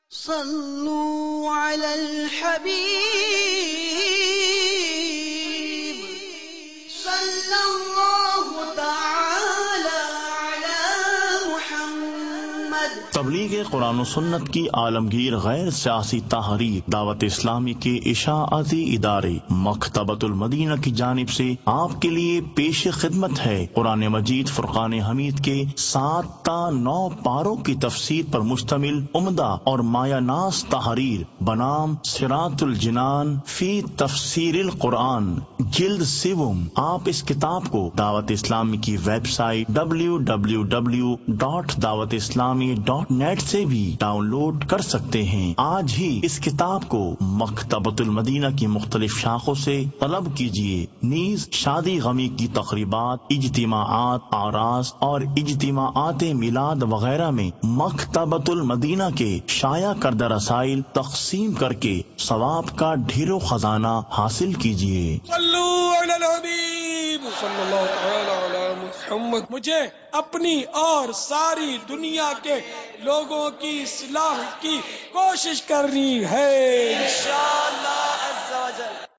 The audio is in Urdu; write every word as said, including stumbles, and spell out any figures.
صلوا على الحبيب صلى الله تعالى على محمد۔ تبلیغ قرآن و سنت کی عالمگیر غیر سیاسی تحریک دعوت اسلامی کے اشاعتی ادارے مکتبۃ المدینہ کی جانب سے آپ کے لیے پیش خدمت ہے قرآن مجید فرقان حمید کے سات تا نو پاروں کی تفسیر پر مشتمل عمدہ اور مایہ ناز تحریر بنام صراط الجنان فی تفسیر القرآن جلد سوم۔ آپ اس کتاب کو دعوت اسلامی کی website W W W dot Dawat Islami dot net سے بھی ڈاؤن لوڈ کر سکتے ہیں۔ آج ہی اس کتاب کو مکتبۃ المدینہ کی مختلف شاخوں سے طلب کیجیے۔ نیز شادی غمی کی تقریبات، اجتماعات، آراس اور اجتماعات میلاد وغیرہ میں مکتبۃ المدینہ کے شائع کردہ رسائل تقسیم کر کے ثواب کا ڈھیرو خزانہ حاصل کیجیے۔ صلو علی الحبیب صلی اللہ تعالی علی محمد۔ مجھے اپنی اور ساری دنیا کے لوگوں کی اصلاح کی کوشش کرنی ہے انشاءاللہ عز و جل۔